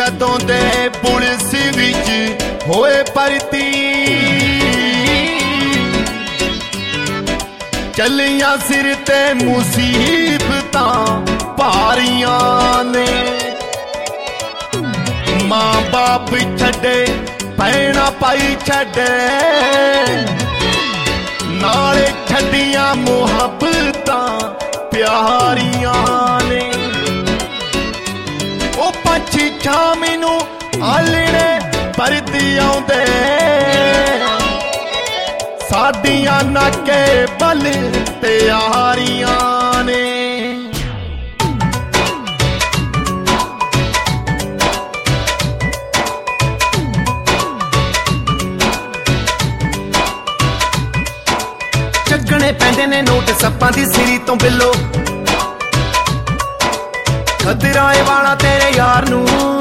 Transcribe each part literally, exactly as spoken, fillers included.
जदों दे पुलिस विच होए भर्ती चलियां सिर ते मुसीबतां भारियां ने मां बाप छड्डे भैणां भाई छड्डे नाले छड्डियां मुहब्बतां प्यारियां ने ओ पंछी छामी नूं आलणे परती आउंदे साडियां नाके बल तैयारियां ने चकने पैंदे ने नोट सप्पां दी सिरी तो बिलो खतराए वाला तेरे यार नू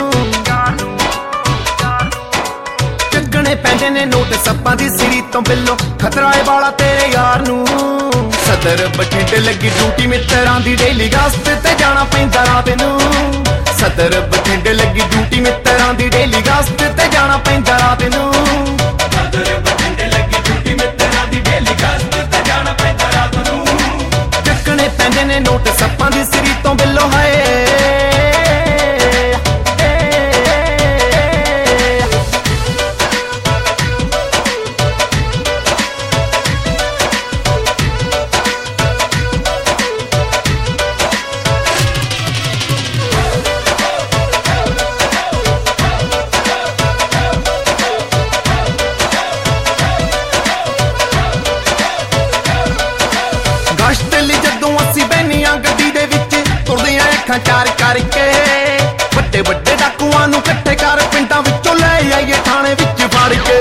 चकने पैंदे ने नोट सप्पां दी सिरी तो बिलो खतराए वाला तेरे यार नू सदर बठिंडे लगी ड्यूटी मित्तरां दी डेली गश्त ते जाना पैंदा रात नू सदर बठिंडे लगी ड्यूटी मित्तरां दी डेली गश्त ते जाना पैंदा रात नू सदर बठिंडे लगी ड्यूटी मित्तरां दी डेली गश्त ते जाना पैंदा रात नू चकने पैंदे ने नोट सप्पां दी सिरी तो बिलो है चार करके बड़े बड़े डाकुआं नूं इकट्ठे कर पिंडां विचों ले आइए थाने विच फड़ के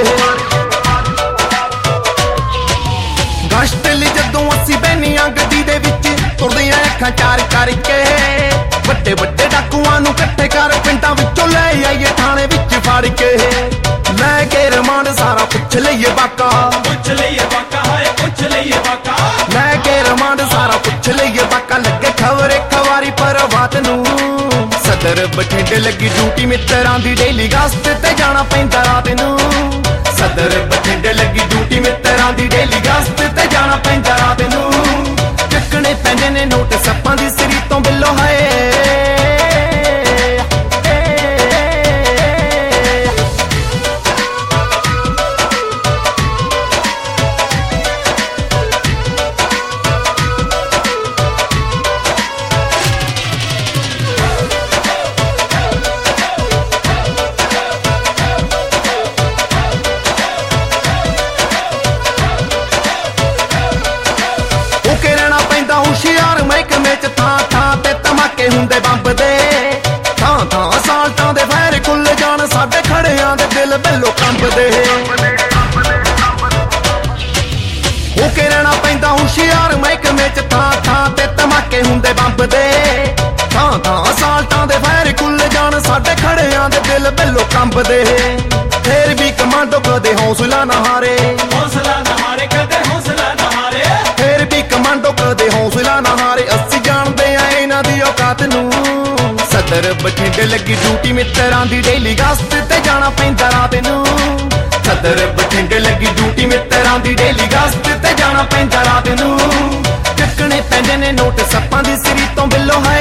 गश्त लई जदों असीं बहनियां गड्डी दे विच तुरदियां अखां चार करके बड़े बड़े डाकुआं नूं इकट्ठे कर पिंडां विचों ले आइए थाने विच फड़ के लै के रिमांड सारा पुछ लईए बाका पुछ लईए बाका हाय पुछ लईए बाका लै के रिमांड सारा पुछ लईए बाका लगे खबर एक वारी पर बात नू सदर बठिंडे लगी ड्यूटी मित्तरां दी डेली गश्त ते जाना पैंदा रात नू सदर बठिंडे लगी ड्यूटी मित्तरां दी डेली गश्त ते जाना पैंदा रात नू चकने पैंदे ने नोट सप्पां दी सिरी तो बिलो है हुंदे बंब दे थां थां साल्टां दे फैर खुल जान साडे खड़ियां दे दिल बिलो कंबदे होके रहना पैंदा हुशियार महकमे च थां थां ते धमाके हुंदे बंब दे थां थां साल्टां दे फैर खुल जान साडे खड़ियां दे दिल बिलो कंबदे फिर भी कमांडो कदे हौसला ना हारे हौसला ना हारे कदे हौसला ना हारे फिर भी कमांडो कदे हौसला ना हारे अस्सी जानदे आ इन्हां दी औकात नू सदर बठिंडे लगी ड्यूटी मित्तरां दी डेली गश्त ते जाना पैंदा रात नू सदर बठिंडे लगी ड्यूटी मित्तरां दी डेली गश्त ते जाना पैंदा रात नू चकने पैंदे ने नोट सप्पां दी सिरी तो बिलो है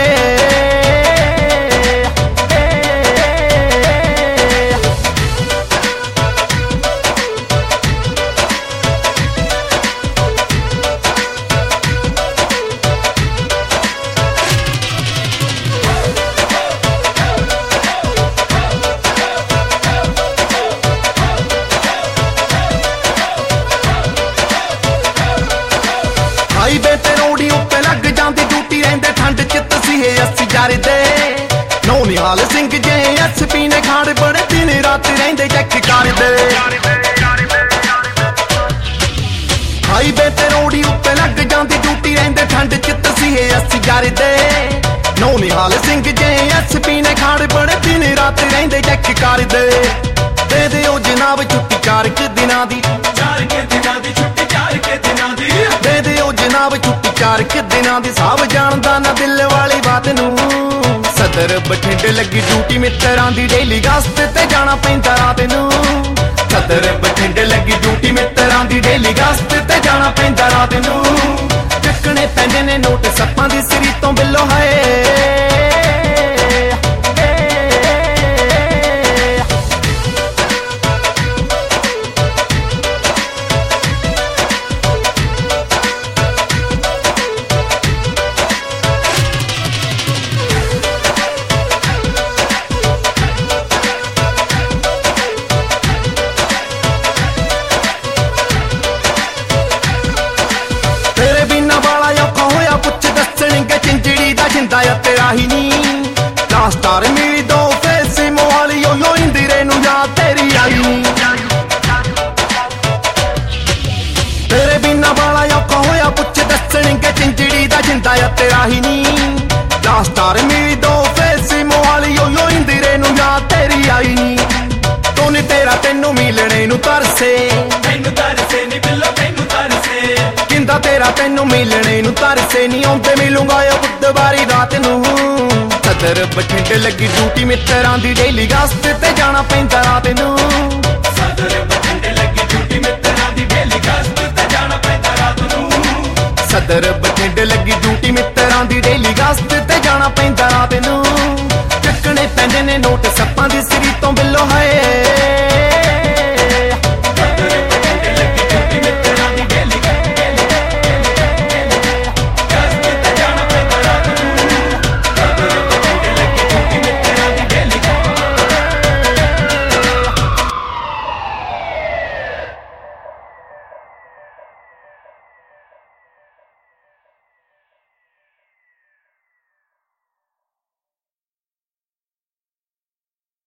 हाईवे ते रोड़ी उत्ते लग जांदी ड्यूटी रहिंदे ठंड च तसीहे अस्सी जरदे नौ Nihal Singh J S P ने खाड़ बड़े दिन रात रहिंदे चेक करदे हाईवे ते रोड़ी उत्ते लग जांदी ड्यूटी रहिंदे ठंड च तसीहे अस्सी जरदे नौ Nihal Singh J S P ने खाड़ बड़े दिन रात रहिंदे चेक करदे दे दिओ जनाब छुट्टी चार के दिनां दी चार के दिनां दी छुट्टी चार के दिनां दी दे दिओ जनाब छुट्टी चार के दिनां दी सब जानदा ना दिल वाली बात नू सदर ਸਦਰ ਬਠਿੰਡੇ ਲੱਗੀ ਡਿਊਟੀ ਮਿੱਤਰਾਂ ਦੀ ਡੇਲੀ ਗਸਤ ਤੇ ਜਾਣਾ ਪੈਂਦਾ ਰਾਤ ਨੂੰ। ਸਦਰ ਬਠਿੰਡੇ ਲੱਗੀ ਡਿਊਟੀ ਮਿੱਤਰਾਂ ਦੀ ਡੇਲੀ ਗਸਤ ਤੇ ਜਾਣਾ ਪੈਂਦਾ ਰਾਤ ਨੂੰ। ਚੱਕਣੇ ਪੈਂਦੇ ਨੇ ਨੋਟ ਸੱਪਾਂ ਦੀ ਸਿਰੀ ਤੋਂ ਬਿੱਲੋ ਹਾਏ। ਜਿੰਦਾ ਆ ਤੇਰਾ ਹੀ ਨੀ ਲਾਸਟਾਰ ਮੇਰੀ ਦੋ ਫੇਸੀ ਮੋਹਾਲੀ ਓ ਯੋ ਇੰਦਰੇ ਨੂੰ ਯਾਦ ਤੇਰੀ ਆਈ ਨੀ। ਤੇਰੇ ਬਿਨਾ ਵਾਲਾ ਔਖਾ ਹੋਇਆ ਪੁੱਛ ਦੱਸਣਗੇ ਚਿੰਚੜੀ ਦਾ ਜਿੰਦਾ ਆ ਤੇਰਾ ਹੀ ਨੀ ਲਾਸਟਾਰ ਮੇਰੀ ਦੋ ਫੇਸੀ ਮੋਹਾਲੀ ਓ ਯੋ ਇੰਦਰੇ ਨੂੰ ਯਾਦ ਤੇਰੀ ਆਈ ਨੀ। ਤੋਨੇ ਤੇਰਾ ਤੈਨੂੰ ਮਿਲਣੇ ਨੂੰ ਤਰਸੇ ਤੈਨੂੰ ਤਰਸੇ ਨੀ ਬਿੱਲੋ ਤੈਨੂੰ ਤਰਸੇ ਜਿੰਦਾ ਤੇਰਾ ਤੈਨੂੰ ਮਿਲਣੇ ਨੂੰ ਤਰਸੇ ਨੀ ਆਉਂਦੇ ਮਿਲੂੰਗਾ ਓ ਬੁੱਧਵਾਰੀ ਰਾਤ ਨੂੰ। ਸਦਰ ਬਠਿੰਡੇ ਲੱਗੀ ਡਿਊਟੀ ਮਿੱਤਰਾਂ ਦੀ ਡੇਲੀ ਗਸਤ ਤੇ ਜਾਣਾ ਪੈਂਦਾ ਰਾਤ ਨੂੰ। ਸਦਰ ਬਠਿੰਡੇ ਲੱਗੀ ਡਿਊਟੀ ਮਿੱਤਰਾਂ ਦੀ ਡੇਲੀ ਗਸਤ ਤੇ ਜਾਣਾ ਪੈਂਦਾ ਰਾਤ ਨੂੰ। ਸਦਰ ਬਠਿੰਡੇ ਲੱਗੀ ਡਿਊਟੀ ਮਿੱਤਰਾਂ ਦੀ ਡੇਲੀ ਗਸਤ ਤੇ ਜਾਣਾ ਪੈਂਦਾ